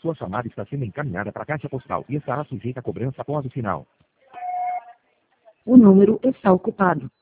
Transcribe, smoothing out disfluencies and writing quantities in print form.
Sua chamada está sendo encaminhada para a caixa postal e estará sujeita a cobrança após o sinal. O número está ocupado.